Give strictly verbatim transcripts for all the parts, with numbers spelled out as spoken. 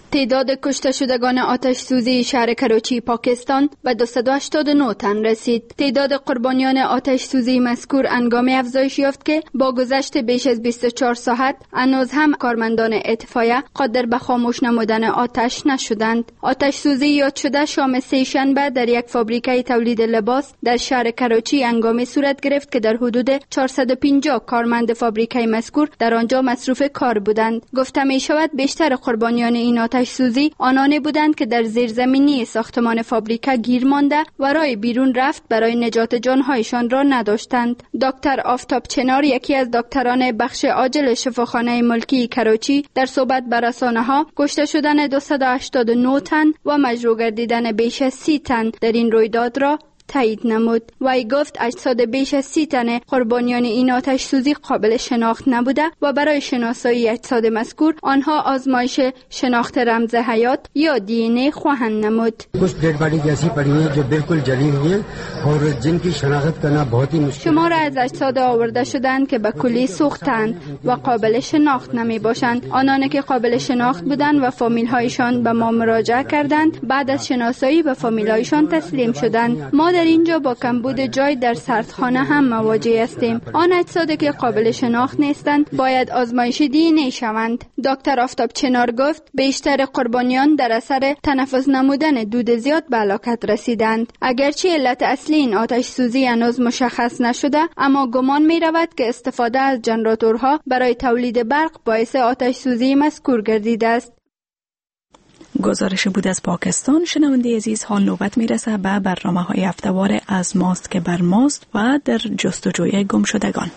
تعداد کشته شدگان آتش سوزی شهر کراچی پاکستان به دویست و هشتاد و نه تن رسید. تعداد قربانیان آتش سوزی مذکور انگامی افزایش یافت که با گذشت بیش از بیست و چهار ساعت هنوز هم کارمندان اطفایه قادر به خاموش نمودن آتش نشدند. آتش سوزی یاد شده شام سه شنبه در یک فابریکه تولید لباس در شهر کراچی انگامی صورت گرفت که در حدود چهارصد و پنجاه کارمند فابریکه مذکور در آنجا مصروف کار بودند. گفته می شود بیشتر قربانیان این آتش سوزی آنانی بودند که در زیرزمینی ساختمان فابریکه گیر مانده و راه بیرون رفت برای نجات جانهایشان را نداشتند. دکتر آفتاب چنار، یکی از دکتران بخش عاجل شفاخانه ملکی کراچی، در صحبت با رسانه‌ها کشته شدن دویست و هشتاد و نه تن و مجروح گردیدن بیش از سی تن در این رویداد را تایید نمود. وی گفت اجساد بیش از سی تن قربانیان این آتش سوزی قابل شناخت نبوده و برای شناسایی اجساد مذکور آنها آزمایش شناخت رمز حیات یا دی این ای خواهند نمود. कुछ dead body ऐसी पड़ी है जो बिल्कुल जली हुई है और जिनकी शनाख्त करना बहुत ही मुश्किल. شمار از اجساد آورده شدند که به کلی سوختند و قابل شناخت نمی باشند. آنان که قابل شناخت بودند و فامیل هایشان به ما مراجعه کردند بعد از شناسایی به فامیل هایشان تسلیم شدند. ما در اینجا با کمبود جای در سردخانه هم مواجه هستیم. آن اجسادی که قابل شناخت نیستند باید آزمایش دی ان ای شوند. دکتر آفتاب چنار گفت بیشتر قربانیان در اثر تنفس نمودن دود زیاد به هلاکت رسیدند. اگرچه علت اصلی این آتش سوزی هنوز مشخص نشده، اما گمان می رود که استفاده از جنراتورها برای تولید برق باعث آتش سوزی مذکور گردیده است. گزارش بود از پاکستان. شنونده عزیز، حال نوبت میرسه به برنامه های هفته‌وار از ماست که بر ماست و در جستجوی گم شدگان.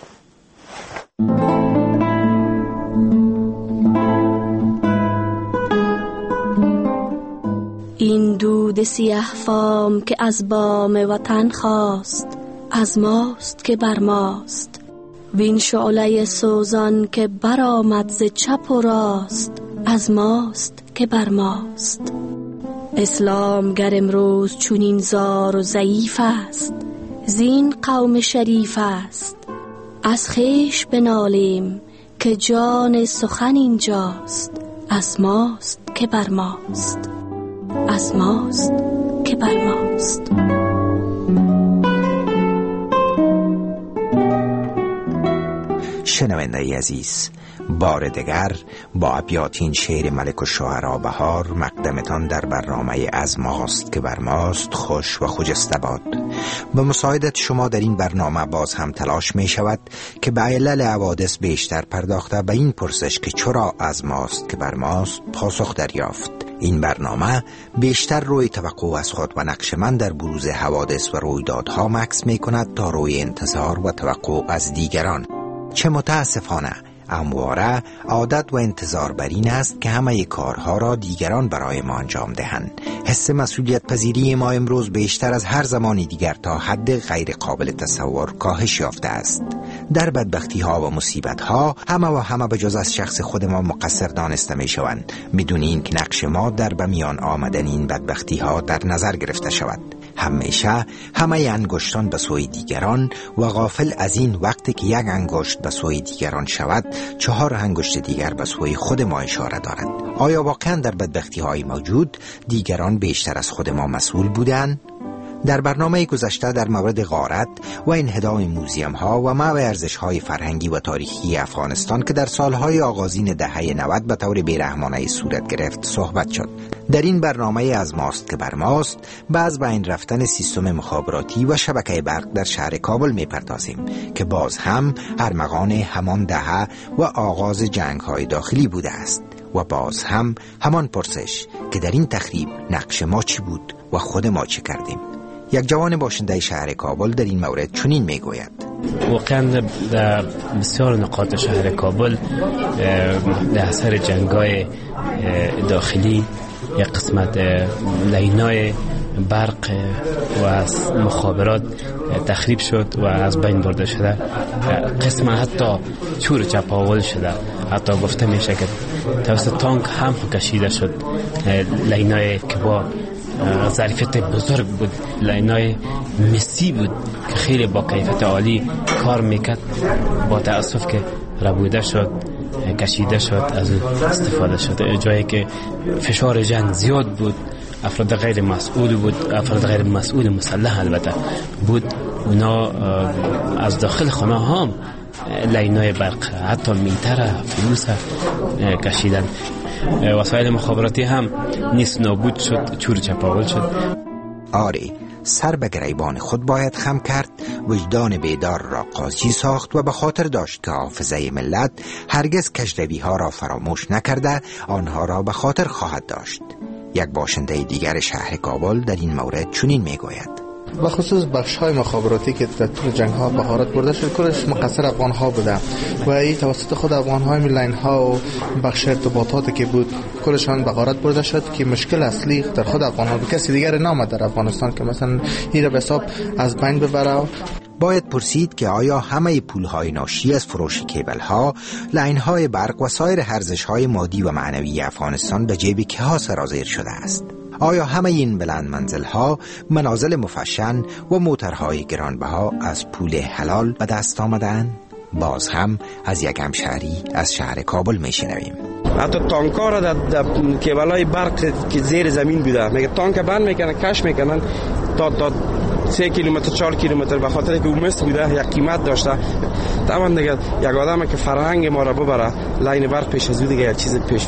این دود سیاه فام که از بام وطن خواست، از ماست که بر ماست. وین شعله سوزان که برآمد ز چپ و راست، از ماست که بر ماست. اسلام گر امروز چونین زار و ضعیف است، زین قوم شریف است. از خویش بنالیم که جان سخن اینجاست، از ماست که بر ماست، از ماست که بر ماست. شنونده عزیز، بار دیگر با ابیاتین شعر ملک الشعراء بهار مقدمتان در برنامه از ماست که بر ماست خوش و خجسته باد. به مساعدت شما در این برنامه باز هم تلاش می شود که به علل حوادث بیشتر پرداخته به این پرسش که چرا از ماست که بر ماست پاسخ دریافت. این برنامه بیشتر روی توقع از خود و نقش من در بروز حوادث و رویدادها مکس می کند تا روی انتظار و توقع از دیگران. چه متاسفانه همواره عادت و انتظار بر این است که همه کارها را دیگران برای ما انجام دهند. حس مسئولیت پذیری ما امروز بیشتر از هر زمانی دیگر تا حد غیر قابل تصور کاهش یافته است. در بدبختی ها و مصیبت ها همه و همه به جز از شخص خود ما مقصر دانسته می شوند، بدون این که نقش ما در به میان آمدن این بدبختی ها در نظر گرفته شود. همیشه همه انگشتان به سوی دیگران و غافل از این وقتی که یک انگشت به سوی دیگران شود، چهار انگشت دیگر به سوی خود ما اشاره دارد. آیا واقعا در بدبختی های موجود دیگران بیشتر از خود ما مسئول بودند؟ در برنامه گذشته در مورد غارت و انهدام موزیم ها و محو ارزش های فرهنگی و تاریخی افغانستان که در سالهای آغازین دهه نود به طور بیرحمانه صورت گرفت صحبت شد. در این برنامه از ماست که بر ماست باز به این رفتن سیستم مخابراتی و شبکه برق در شهر کابل میپردازیم که باز هم ارمغان همان دهه و آغاز جنگ های داخلی بوده است و باز هم همان پرسش که در این تخریب نقش ما چی بود و خود ما چی کردیم. یک جوان باشنده شهر کابل در این مورد چنین میگوید: واقعا در بسیار نقاط شهر کابل در اثر جنگ‌های داخلی یک قسمت لینای برق و از مخابرات تخریب شد و از بین برده شده. قسم حتی چور چپاول شده، حتی گفته میشه که توسط تانک هم کشیده شد. لینای که با ظرفیت بزرگ بود، لینای مسی بود که خیلی با کیفیت عالی کار میکرد، با تأسف که ربوده شد کشیده شد، از استفاده شد. جایی که فشار جنگ زیاد بود، افراد غیر مسئول بود، افراد غیر مسئول مسلح البته بود، اونا از داخل خانه هم لینای برق حتی مینتر فیوز کشیدن. وسایل مخابراتی هم نیست، نابود شد، چور چپاول شد. آره، سر به گریبان خود باید خم کرد، وجدان بیدار را قاضی ساخت و به خاطر داشت که حافظه ملت هرگز کجروی ها را فراموش نکرده، آنها را به خاطر خواهد داشت. یک باشنده دیگر شهر کابل در این مورد چنین میگوید: و خصوص بخش های مخابراتی که در طول جنگ ها بهارت برده شد کلش مقصر افغان ها بوده و این توسط خود افغان های میلین ها و بخش ارتباطاتی که بود کلشان بهارت برده شد که مشکل اصلی در خود افغان ها، کسی دیگر نامد در افغانستان که مثلا این را به حساب از بین ببره. باید پرسید که آیا همه پولهای ناشی از فروش کیبل ها، لاین های برق و سایر ارزش های مادی و معنوی افغانستان به جیب که ها سرازیر شده است؟ آیا همه این بلند منزل ها، منازل مفشن و موترهای گرانبها از پول حلال به دست آمدند؟ باز هم از یک همشهری از شهر کابل میشنویم. حتی تانک‌ها را در, در کیبل‌های برق که زیر زمین بوده، میگه تانک بند میکنن، کش میکنن تا تا سه کیلومتر چهار کیلومتر، به خاطر که اون مست بوده، یک قیمت داشته. طبعا دیگه یک آدم که فرهنگ ما را ببره لاین برق پیش از او دیگه یک چیز پیش.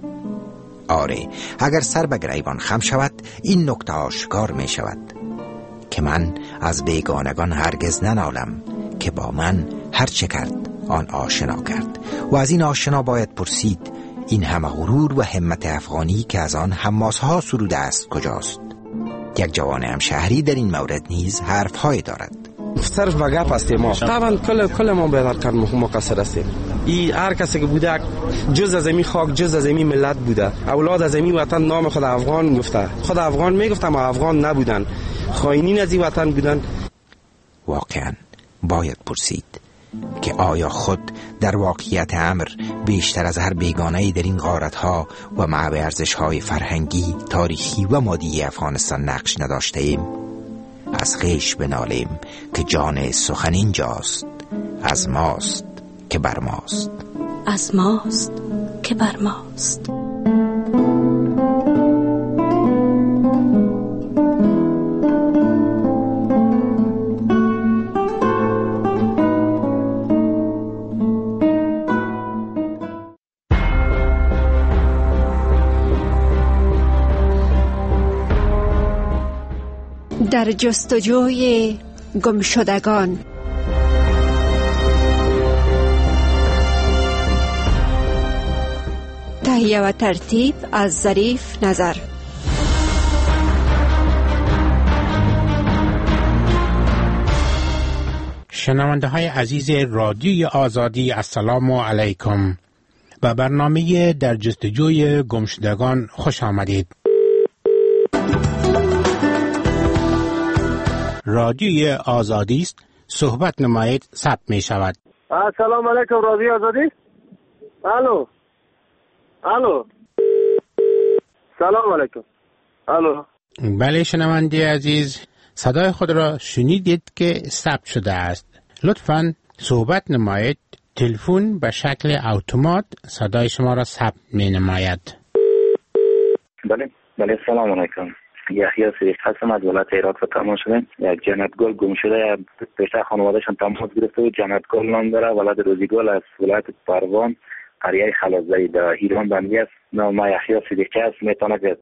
آره، اگر سر به گریبان خم شود این نکته آشکار می شود که من از بیگانگان هرگز ننالم که با من هر چه کرد آن آشنا کرد، و از این آشنا باید پرسید این همه غرور و همت افغانی که از آن حماسها سروده است کجاست؟ یک جوان همشهری در این مورد نیز حرف‌های دارد. صرف به گپ هستیم ما. طبعا کل کل ما به در مقصر هستیم. این هر کسی که بوده جز از این خاک، جز از این ملت بوده، اولاد از این وطن نام خود افغان گفته، خود افغان میگفتم اما افغان نبودن، خائنین از این وطن بودن. واقعا باید پرسید که آیا خود در واقعیت امر بیشتر از هر بیگانه‌ای در این غارت‌ها و معب ارزش‌های فرهنگی، تاریخی و مادی افغانستان نقش نداشته ایم؟ از خویش بنالیم که جان سخن اینجاست، از ماست که بر ماست، از ماست که بر ماست. در جستجوی گمشدگان. تهیه و ترتیب از ظریف نظر. شنونده های عزیز رادیوی آزادی، السلام علیکم. به برنامه در جستجوی گمشدگان خوش آمدید. رادیوی آزادی است، صحبت نمایید، ثبت می شود. السلام علیکم، رادیوی آزادی. الو الو سلام علیکم. الو. بله شنونده عزیز، صدای خود را شنیدید که ثبت شده است. لطفاً صحبت نمایید. تلفن به شکل اتومات صدای شما را ثبت می نماید. بله بله سلام علیکم. یحیی صدیق هستم از ولایت هرات و تماس شدم. یک جنت گل گم شده، پیشتر خانوادهشان تماس گرفته و جنت گل نام داره، ولد روزی گل از ولایت پروان، قریه خلازی در ایران بندی است. نام ما یحیی صدیق است. میتونه که